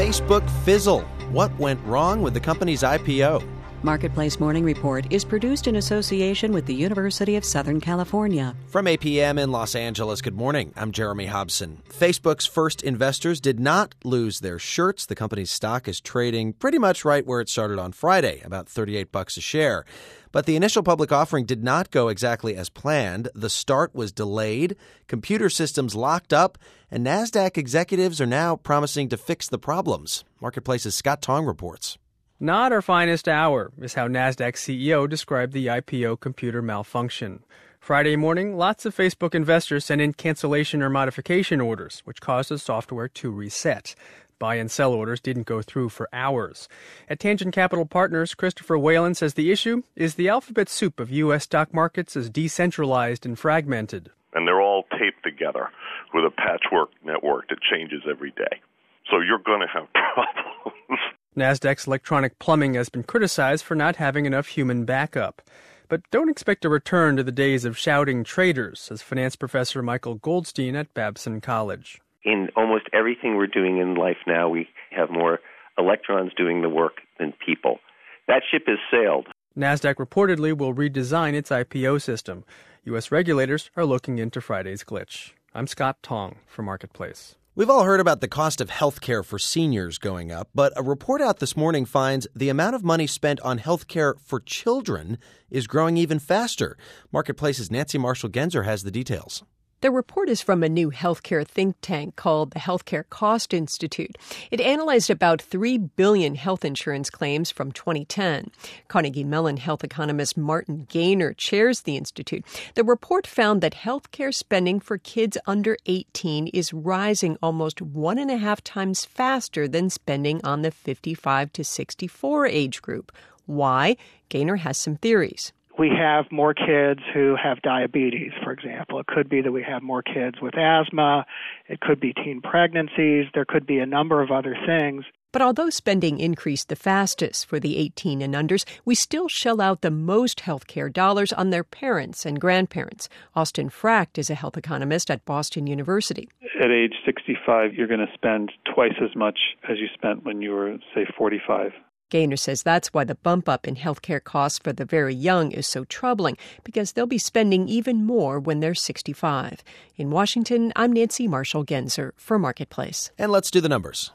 Facebook fizzle. What went wrong with the company's IPO? Marketplace Morning Report is produced in association with the University of Southern California. From APM in Los Angeles, good morning. I'm Jeremy Hobson. Facebook's first investors did not lose their shirts. The company's stock is trading pretty much right where it started on Friday, about $38 a share. But the initial public offering did not go exactly as planned. The start was delayed, computer systems locked up, and NASDAQ executives are now promising to fix the problems. Marketplace's Scott Tong reports. Not our finest hour is how NASDAQ CEO described the IPO computer malfunction. Friday morning, lots of Facebook investors sent in cancellation or modification orders, which caused the software to reset. Buy and sell orders didn't go through for hours. At Tangent Capital Partners, Christopher Whalen says the issue is the alphabet soup of U.S. stock markets is decentralized and fragmented. And they're all taped together with a patchwork network that changes every day. So you're going to have problems. NASDAQ's electronic plumbing has been criticized for not having enough human backup. But don't expect a return to the days of shouting traders, says finance professor Michael Goldstein at Babson College. In almost everything we're doing in life now, we have more electrons doing the work than people. That ship has sailed. NASDAQ reportedly will redesign its IPO system. U.S. regulators are looking into Friday's glitch. I'm Scott Tong for Marketplace. We've all heard about the cost of health care for seniors going up, but a report out this morning finds the amount of money spent on health care for children is growing even faster. Marketplace's Nancy Marshall-Genzer has the details. The report is from a new healthcare think tank called the Healthcare Cost Institute. It analyzed about 3 billion health insurance claims from 2010. Carnegie Mellon health economist Martin Gaynor chairs the institute. The report found that healthcare spending for kids under 18 is rising almost 1.5 times faster than spending on the 55 to 64 age group. Why? Gaynor has some theories. We have more kids who have diabetes, for example. It could be that we have more kids with asthma. It could be teen pregnancies. There could be a number of other things. But although spending increased the fastest for the 18 and unders, we still shell out the most health care dollars on their parents and grandparents. Austin Fracht is a health economist at Boston University. At age 65, you're going to spend twice as much as you spent when you were, say, 45. Gaynor says that's why the bump up in healthcare costs for the very young is so troubling, because they'll be spending even more when they're 65. In Washington, I'm Nancy Marshall-Genzer for Marketplace. And let's do the numbers.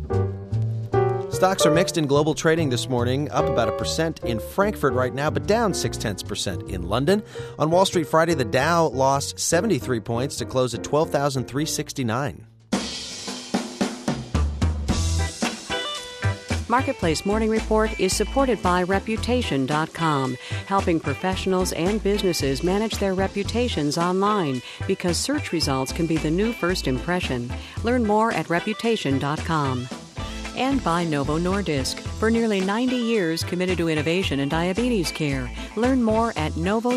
Stocks are mixed in global trading this morning, up about 1% in Frankfurt right now, but down 0.6% in London. On Wall Street Friday, the Dow lost 73 points to close at 12,369. Marketplace Morning Report is supported by Reputation.com, helping professionals and businesses manage their reputations online because search results can be the new first impression. Learn more at Reputation.com. And by Novo Nordisk, for nearly 90 years committed to innovation in diabetes care. Learn more at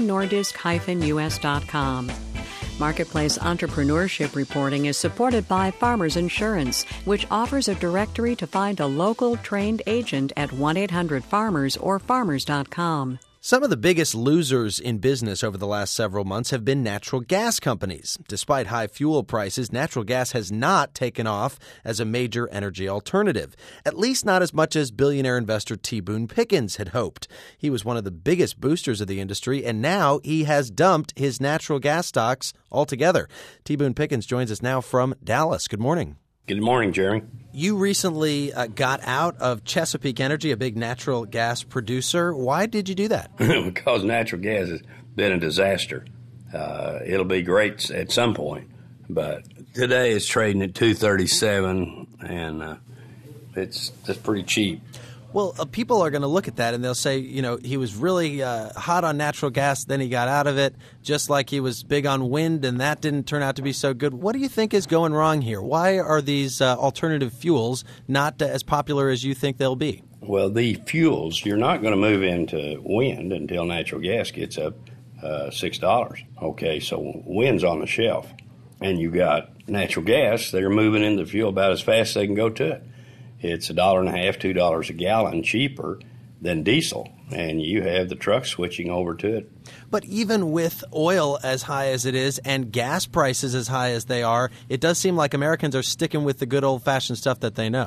novonordisk-us.com. Marketplace entrepreneurship reporting is supported by Farmers Insurance, which offers a directory to find a local trained agent at 1-800-FARMERS or farmers.com. Some of the biggest losers in business over the last several months have been natural gas companies. Despite high fuel prices, natural gas has not taken off as a major energy alternative, at least not as much as billionaire investor T. Boone Pickens had hoped. He was one of the biggest boosters of the industry, and now he has dumped his natural gas stocks altogether. T. Boone Pickens joins us now from Dallas. Good morning. Good morning, Jerry. You recently got out of Chesapeake Energy, a big natural gas producer. Why did you do that? Because natural gas has been a disaster. It'll be great at some point, but today it's trading at $2.37, and it's pretty cheap. Well, people are going to look at that and they'll say, you know, he was really hot on natural gas, then he got out of it, just like he was big on wind, and that didn't turn out to be so good. What do you think is going wrong here? Why are these alternative fuels not as popular as you think they'll be? Well, the fuels, you're not going to move into wind until natural gas gets up $6. Okay, so wind's on the shelf, and you got natural gas. They're moving into fuel about as fast as they can go to it. It's $1.50, $2 a gallon cheaper than diesel, and you have the trucks switching over to it. But even with oil as high as it is and gas prices as high as they are, it does seem like Americans are sticking with the good old-fashioned stuff that they know.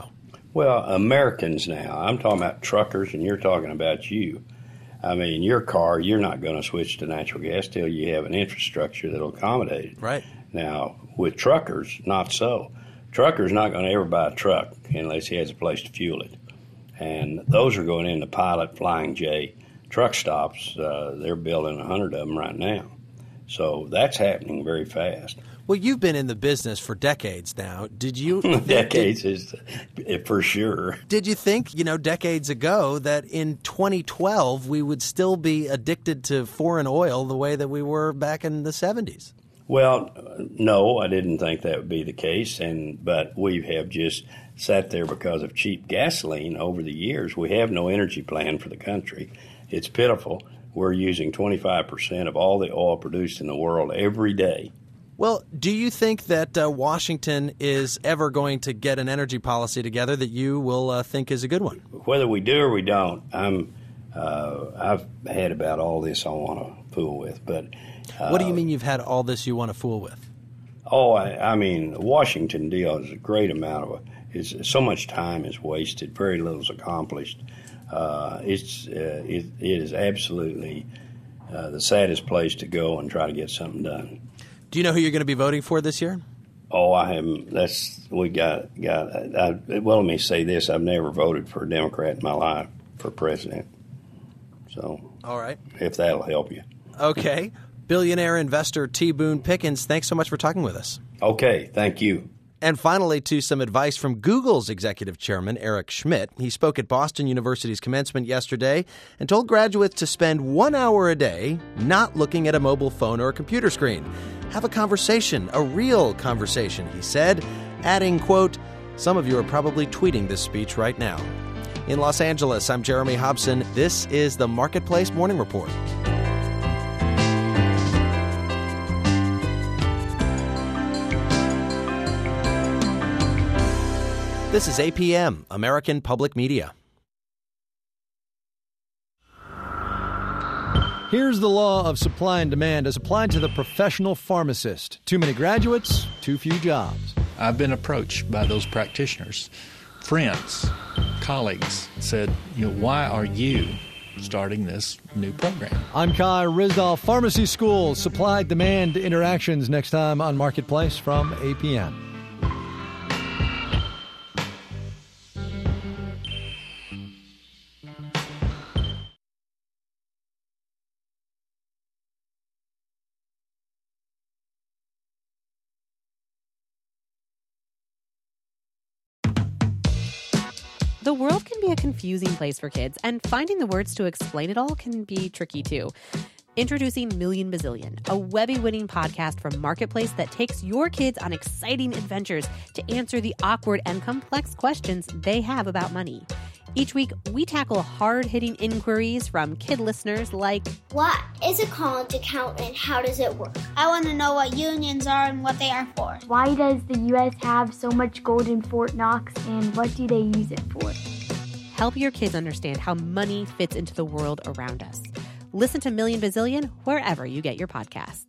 Well, Americans now, I'm talking about truckers and you're talking about you. I mean, your car, you're not going to switch to natural gas till you have an infrastructure that'll accommodate it. Right. Now, with truckers, not so. Trucker's not going to ever buy a truck unless he has a place to fuel it. And those are going into Pilot, Flying J truck stops. They're building 100 of them right now. So that's happening very fast. Well, you've been in the business for decades now. Did you? Decades is for sure. Did you think, decades ago that in 2012 we would still be addicted to foreign oil the way that we were back in the 70s? Well, no, I didn't think that would be the case, but we have just sat there because of cheap gasoline over the years. We have no energy plan for the country. It's pitiful. We're using 25% of all the oil produced in the world every day. Well, do you think that Washington is ever going to get an energy policy together that you will think is a good one? Whether we do or we don't, I've had about all this I want to fool with. But what do you mean you've had all this you want to fool with? Oh, I mean, the Washington deal is a great amount of so much time is wasted, very little is accomplished. It is absolutely the saddest place to go and try to get something done. Do you know who you're going to be voting for this year? Oh, I haven't. Well, let me say this. I've never voted for a Democrat in my life for president. So, all right. If that'll help you. Okay. Billionaire investor T. Boone Pickens, thanks so much for talking with us. Okay. Thank you. And finally, to some advice from Google's executive chairman, Eric Schmidt. He spoke at Boston University's commencement yesterday and told graduates to spend 1 hour a day not looking at a mobile phone or a computer screen. Have a conversation, a real conversation, he said, adding, quote, "Some of you are probably tweeting this speech right now." In Los Angeles, I'm Jeremy Hobson. This is the Marketplace Morning Report. This is APM, American Public Media. Here's the law of supply and demand as applied to the professional pharmacist. Too many graduates, too few jobs. I've been approached by those practitioners. Friends, colleagues said, why are you starting this new program? I'm Kai Ryssdal. Pharmacy School, supply-demand interactions next time on Marketplace from APM. The world can be a confusing place for kids, and finding the words to explain it all can be tricky too. Introducing Million Bazillion, a Webby-winning podcast from Marketplace that takes your kids on exciting adventures to answer the awkward and complex questions they have about money. Each week, we tackle hard-hitting inquiries from kid listeners like, what is a college account and how does it work? I want to know what unions are and what they are for. Why does the U.S. have so much gold in Fort Knox and what do they use it for? Help your kids understand how money fits into the world around us. Listen to Million Bazillion wherever you get your podcasts.